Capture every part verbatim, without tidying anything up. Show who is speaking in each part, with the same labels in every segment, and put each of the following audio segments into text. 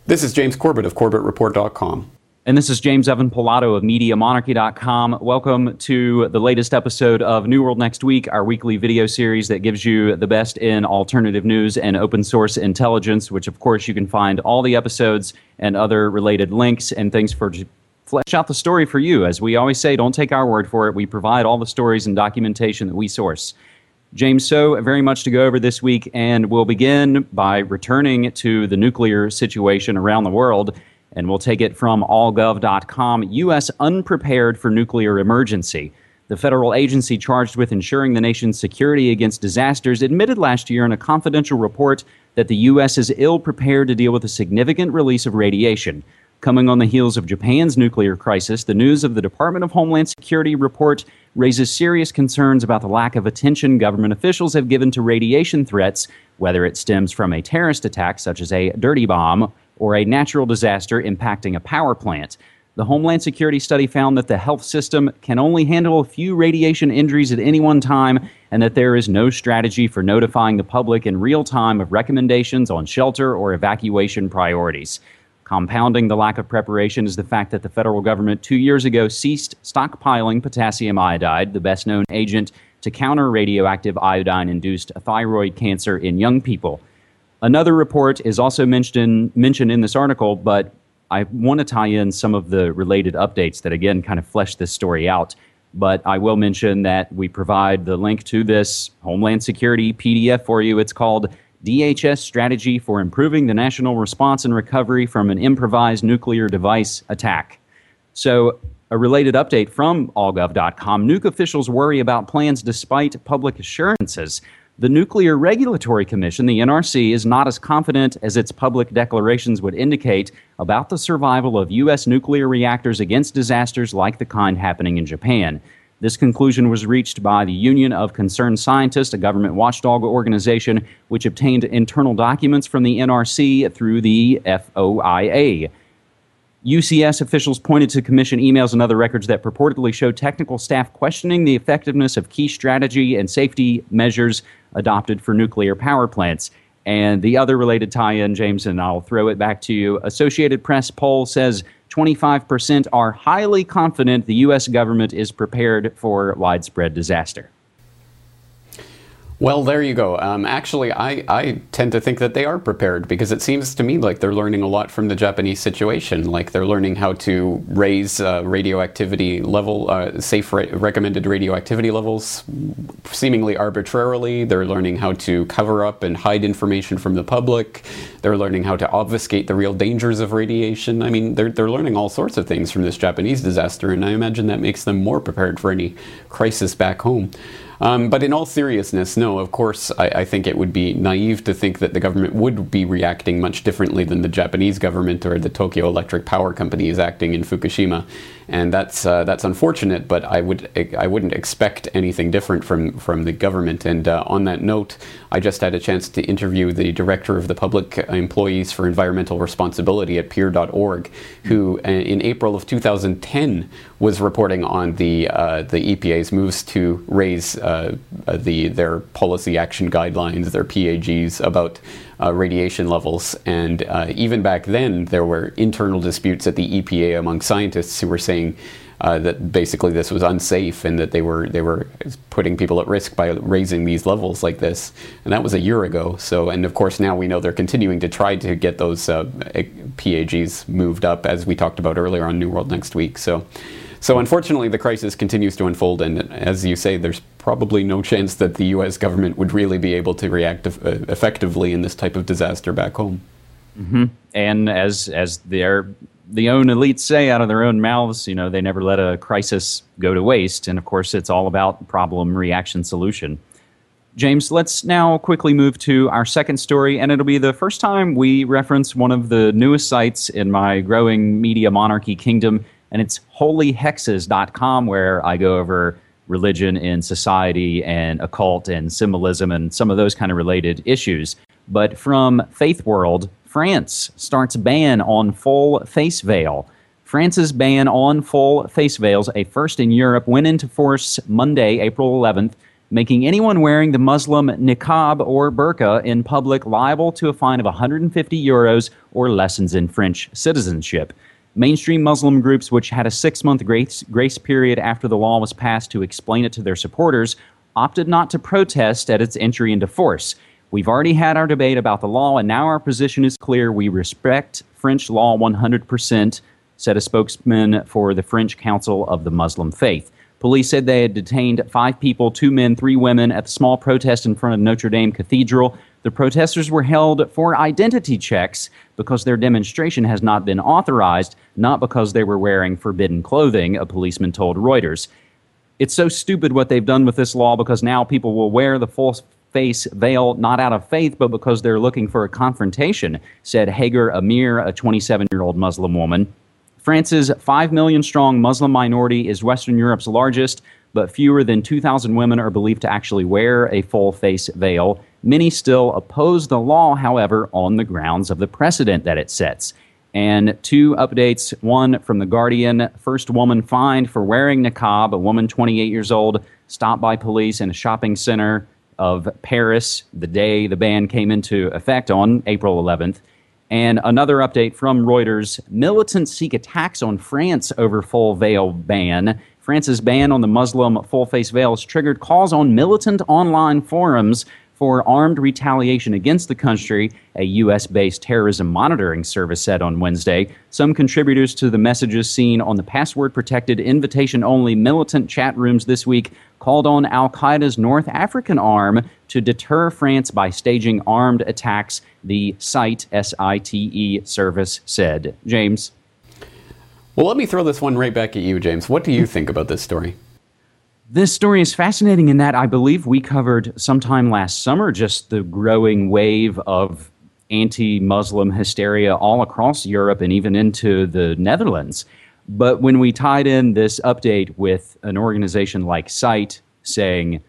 Speaker 1: This is James Corbett of Corbett Report dot com.
Speaker 2: And this is James Evan Pilato of Media Monarchy dot com. Welcome to the latest episode of New World Next Week, our weekly video series that gives you the best in alternative news and open source intelligence, which of course you can find all the episodes and other related links and things for to flesh out the story for you. As we always say, don't take our word for it. We provide all the stories and documentation that we source. James, so very much to go over this week, and we'll begin by returning to the nuclear situation around the world. And we'll take it from all gov dot com. U S unprepared for nuclear emergency. The federal agency charged with ensuring the nation's security against disasters admitted last year in a confidential report that the U S is ill-prepared to deal with a significant release of radiation. Coming on the heels of Japan's nuclear crisis, the news of the Department of Homeland Security report raises serious concerns about the lack of attention government officials have given to radiation threats, whether it stems from a terrorist attack such as a dirty bomb or a natural disaster impacting a power plant. The Homeland Security study found that the health system can only handle a few radiation injuries at any one time, and that there is no strategy for notifying the public in real time of recommendations on shelter or evacuation priorities. Compounding the lack of preparation is the fact that the federal government two years ago ceased stockpiling potassium iodide, the best-known agent to counter radioactive iodine-induced thyroid cancer in young people. Another report is also mentioned, mentioned in this article, but I want to tie in some of the related updates that, again, kind of flesh this story out. But I will mention that we provide the link to this Homeland Security P D F for you. It's called D H S Strategy for Improving the National Response and Recovery from an Improvised Nuclear Device Attack. So, a related update from all gov dot com. Nuke officials worry about plans despite public assurances. The Nuclear Regulatory Commission, the N R C, is not as confident as its public declarations would indicate about the survival of U S nuclear reactors against disasters like the kind happening in Japan. This conclusion was reached by the Union of Concerned Scientists, a government watchdog organization which obtained internal documents from the N R C through the F O I A. U C S officials pointed to commission emails and other records that purportedly show technical staff questioning the effectiveness of key strategy and safety measures adopted for nuclear power plants. And the other related tie-in, James, and I'll throw it back to you. Associated Press poll says twenty-five percent are highly confident the U S government is prepared for widespread disaster.
Speaker 1: Well, there you go. Um, actually, I, I tend to think that they are prepared, because it seems to me like they're learning a lot from the Japanese situation. Like they're learning how to raise uh, radioactivity level, uh, safe re- recommended radioactivity levels seemingly arbitrarily. They're learning how to cover up and hide information from the public. They're learning how to obfuscate the real dangers of radiation. I mean, they're, they're learning all sorts of things from this Japanese disaster, and I imagine that makes them more prepared for any crisis back home. Um, but in all seriousness, no, of course, I, I think it would be naive to think that the government would be reacting much differently than the Japanese government or the Tokyo Electric Power Company is acting in Fukushima. And that's uh, that's unfortunate, but I would I wouldn't expect anything different from, from the government. And uh, on that note, I just had a chance to interview the director of the Public Employees for Environmental Responsibility at peer dot org, who uh, in April of two thousand ten was reporting on the uh, the E P A's moves to raise uh, the their policy action guidelines, their P A Gs, about Uh, radiation levels. And uh, even back then, there were internal disputes at the E P A among scientists who were saying uh, that basically this was unsafe and that they were they were putting people at risk by raising these levels like this. And that was a year ago. So, and of course now we know they're continuing to try to get those uh, P A Gs moved up, as we talked about earlier on New World Next Week. So. So unfortunately, the crisis continues to unfold, and as you say, there's probably no chance that the U S government would really be able to react uh, effectively in this type of disaster back home.
Speaker 2: Mm-hmm. And as as their the own elites say out of their own mouths, you know, they never let a crisis go to waste. And of course, it's all about problem, reaction, solution. James, let's now quickly move to our second story, and it'll be the first time we reference one of the newest sites in my growing media monarchy kingdom. And it's holy hexes dot com, where I go over religion and society and occult and symbolism and some of those kind of related issues. But from Faith World, France starts ban on full face veil. France's ban on full face veils, a first in Europe, went into force Monday, April eleventh, making anyone wearing the Muslim niqab or burqa in public liable to a fine of one hundred fifty euros or lessons in French citizenship. Mainstream Muslim groups, which had a six-month grace, grace period after the law was passed to explain it to their supporters, opted not to protest at its entry into force. We've already had our debate about the law, and now our position is clear. We respect French law one hundred percent, said a spokesman for the French Council of the Muslim Faith. Police said they had detained five people, two men, three women, at the small protest in front of Notre Dame Cathedral. The protesters were held for identity checks because their demonstration has not been authorized, not because they were wearing forbidden clothing, a policeman told Reuters. It's so stupid what they've done with this law because now people will wear the full face veil not out of faith but because they're looking for a confrontation, said Hagar Amir, a twenty-seven-year-old Muslim woman. France's five million strong Muslim minority is Western Europe's largest, but fewer than two thousand women are believed to actually wear a full-face veil. Many still oppose the law, however, on the grounds of the precedent that it sets. And two updates, one from The Guardian. First woman fined for wearing niqab. A woman, twenty-eight years old, stopped by police in a shopping center of Paris the day the ban came into effect on April eleventh. And another update from Reuters. Militants seek attacks on France over full veil ban. France's ban on the Muslim full-face veil has triggered calls on militant online forums for armed retaliation against the country, a U S-based terrorism monitoring service said on Wednesday. Some contributors to the messages seen on the password-protected, invitation-only militant chat rooms this week called on al-Qaeda's North African arm to deter France by staging armed attacks, the SITE, S I T E service said. James?
Speaker 1: Well, let me throw this one right back at you, James. What do you think about this story?
Speaker 2: This story is fascinating in that I believe we covered sometime last summer just the growing wave of anti-Muslim hysteria all across Europe and even into the Netherlands. But when we tied in this update with an organization like SITE saying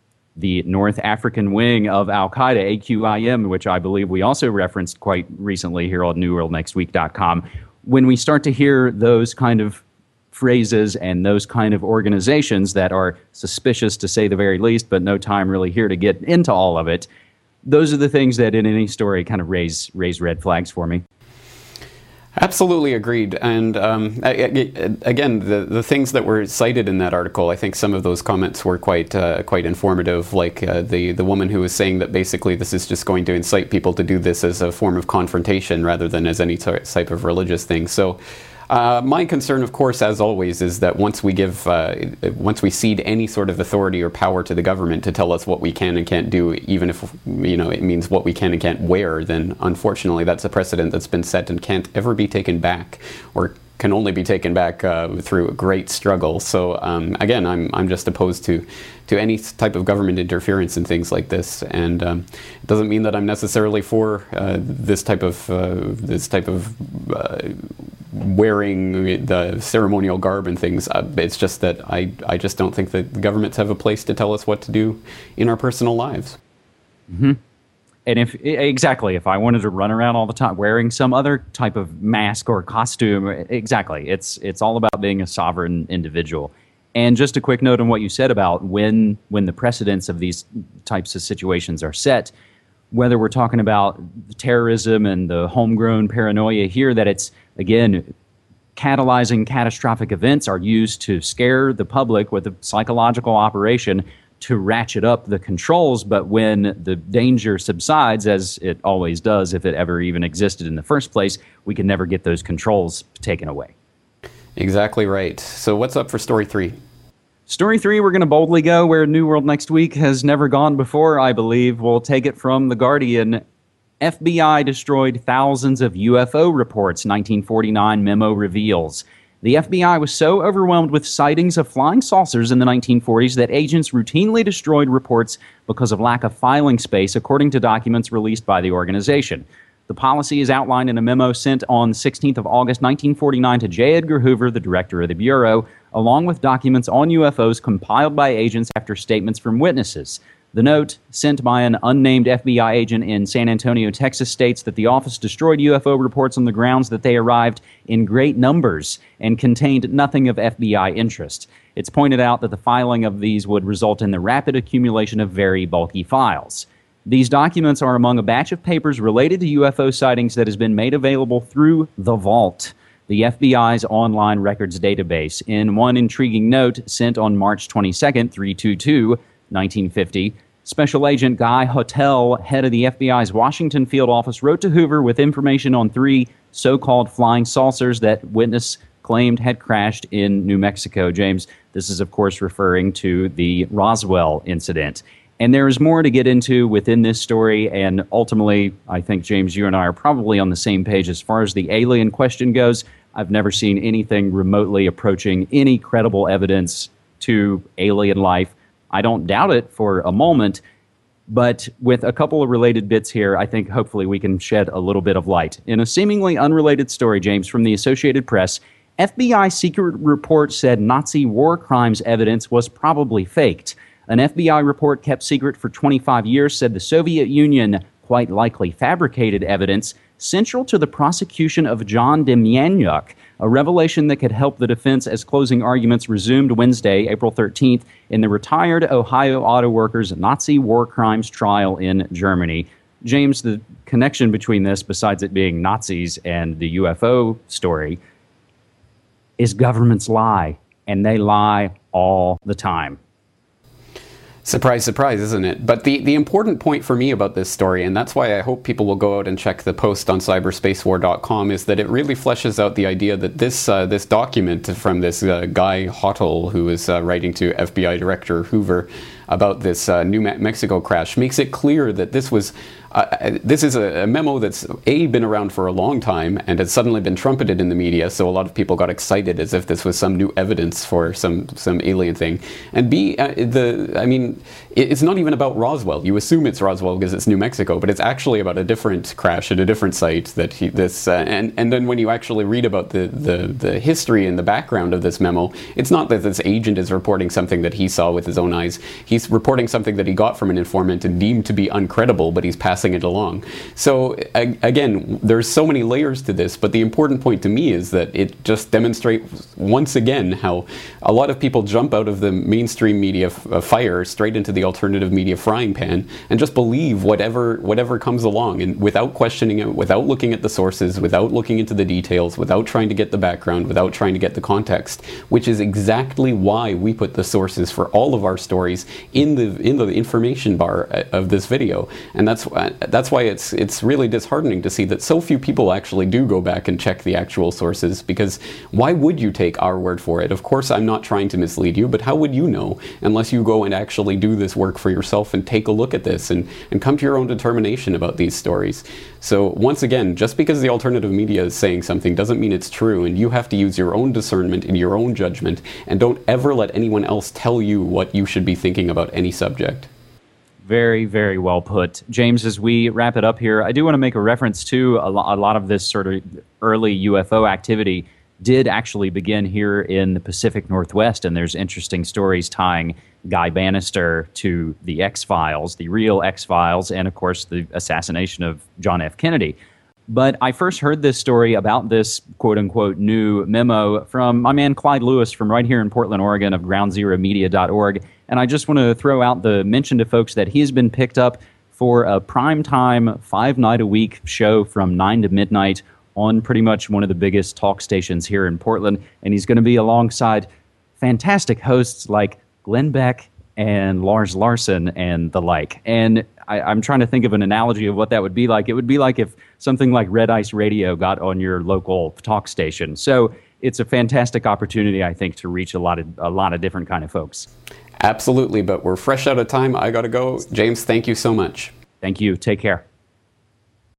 Speaker 2: the North African wing of Al-Qaeda, A Q I M, which I believe we also referenced quite recently here on new world next week dot com, when we start to hear those kind of phrases and those kind of organizations that are suspicious to say the very least, but no time really here to get into all of it, those are the things that in any story kind of raise raise red flags for me.
Speaker 1: Absolutely agreed. And um, I, I, again, the, the things that were cited in that article, I think some of those comments were quite uh, quite informative, like uh, the, the woman who was saying that basically this is just going to incite people to do this as a form of confrontation rather than as any type of religious thing. So Uh, my concern, of course, as always, is that once we give, uh, once we cede any sort of authority or power to the government to tell us what we can and can't do, even if, you know, it means what we can and can't wear, then unfortunately that's a precedent that's been set and can't ever be taken back, or can only be taken back uh, through a great struggle. So um, again, I'm I'm just opposed to to any type of government interference in things like this, and um, it doesn't mean that I'm necessarily for uh, this type of uh, this type of uh, wearing the ceremonial garb and things. Uh, it's just that I I just don't think that the governments have a place to tell us what to do in our personal lives.
Speaker 2: Mm-hmm. And if exactly, if I wanted to run around all the time wearing some other type of mask or costume, exactly, it's it's all about being a sovereign individual. And just a quick note on what you said about when when the precedents of these types of situations are set, whether we're talking about terrorism and the homegrown paranoia here, that it's, again, catalyzing catastrophic events are used to scare the public with a psychological operation to ratchet up the controls, but when the danger subsides, as it always does if it ever even existed in the first place, we can never get those controls taken away.
Speaker 1: Exactly right. So what's up for story three?
Speaker 2: Story three, we're going to boldly go where New World Next Week has never gone before, I believe. We'll take it from The Guardian. F B I destroyed thousands of U F O reports, nineteen forty-nine memo reveals. The F B I was so overwhelmed with sightings of flying saucers in the nineteen forties that agents routinely destroyed reports because of lack of filing space, according to documents released by the organization. The policy is outlined in a memo sent on sixteenth of August nineteen forty-nine to J. Edgar Hoover, the director of the Bureau, along with documents on U F Os compiled by agents after statements from witnesses. The note, sent by an unnamed F B I agent in San Antonio, Texas, states that the office destroyed U F O reports on the grounds that they arrived in great numbers and contained nothing of F B I interest. It's pointed out that the filing of these would result in the rapid accumulation of very bulky files. These documents are among a batch of papers related to U F O sightings that has been made available through The Vault, the F B I's online records database. In one intriguing note sent on March twenty-second, three twenty-two, nineteen fifty, Special Agent Guy Hotel, head of the F B I's Washington field office, wrote to Hoover with information on three so-called flying saucers that witness claimed had crashed in New Mexico. James, this is, of course, referring to the Roswell incident. And there is more to get into within this story, and ultimately, I think, James, you and I are probably on the same page as far as the alien question goes. I've never seen anything remotely approaching any credible evidence to alien life. I don't doubt it for a moment, but with a couple of related bits here, I think hopefully we can shed a little bit of light. In a seemingly unrelated story, James, from the Associated Press, F B I secret report said Nazi war crimes evidence was probably faked. An F B I report kept secret for twenty-five years said the Soviet Union quite likely fabricated evidence central to the prosecution of John Demjanjuk, a revelation that could help the defense as closing arguments resumed Wednesday, April thirteenth, in the retired Ohio auto workers' Nazi war crimes trial in Germany. James, the connection between this, besides it being Nazis and the U F O story, is governments lie, and they lie all the time.
Speaker 1: Surprise, surprise, isn't it? But the, the important point for me about this story, and that's why I hope people will go out and check the post on cyberspace war dot com, is that it really fleshes out the idea that this uh, this document from this uh, Guy Hotel, who is uh, writing to F B I Director Hoover about this uh, New Mexico crash, makes it clear that this was Uh, this is a, a memo that's A, been around for a long time and has suddenly been trumpeted in the media, so a lot of people got excited as if this was some new evidence for some, some alien thing. And B, uh, the I mean, it, it's not even about Roswell. You assume it's Roswell because it's New Mexico, but it's actually about a different crash at a different site. That he, this uh, and and then when you actually read about the, the the history and the background of this memo, it's not that this agent is reporting something that he saw with his own eyes. He's reporting something that he got from an informant and deemed to be uncredible, but he's passing it along. So again, there's so many layers to this, but the important point to me is that it just demonstrates once again how a lot of people jump out of the mainstream media f- fire straight into the alternative media frying pan and just believe whatever whatever comes along, and without questioning it, without looking at the sources, without looking into the details, without trying to get the background, without trying to get the context, which is exactly why we put the sources for all of our stories in the in the information bar of this video. And that's That's why it's it's really disheartening to see that so few people actually do go back and check the actual sources, because why would you take our word for it? Of course, I'm not trying to mislead you, but how would you know unless you go and actually do this work for yourself and take a look at this and, and come to your own determination about these stories? So once again, just because the alternative media is saying something doesn't mean it's true, and you have to use your own discernment and your own judgment, and don't ever let anyone else tell you what you should be thinking about any subject.
Speaker 2: Very, very well put. James, as we wrap it up here, I do want to make a reference to a, lo- a lot of this sort of early U F O activity did actually begin here in the Pacific Northwest, and there's interesting stories tying Guy Bannister to the X-Files, the real X-Files, and of course the assassination of John F. Kennedy. But I first heard this story about this quote-unquote new memo from my man Clyde Lewis from right here in Portland, Oregon, of ground zero media dot org. And I just want to throw out the mention to folks that he's been picked up for a primetime, five-night-a-week show from nine to midnight on pretty much one of the biggest talk stations here in Portland. And he's going to be alongside fantastic hosts like Glenn Beck and Lars Larson and the like. And I, I'm trying to think of an analogy of what that would be like. It would be like if something like Red Ice Radio got on your local talk station. So it's a fantastic opportunity, I think, to reach a lot of a lot of different kind of folks.
Speaker 1: Absolutely, but we're fresh out of time. I got to go. James, thank you so much.
Speaker 2: Thank you. Take care.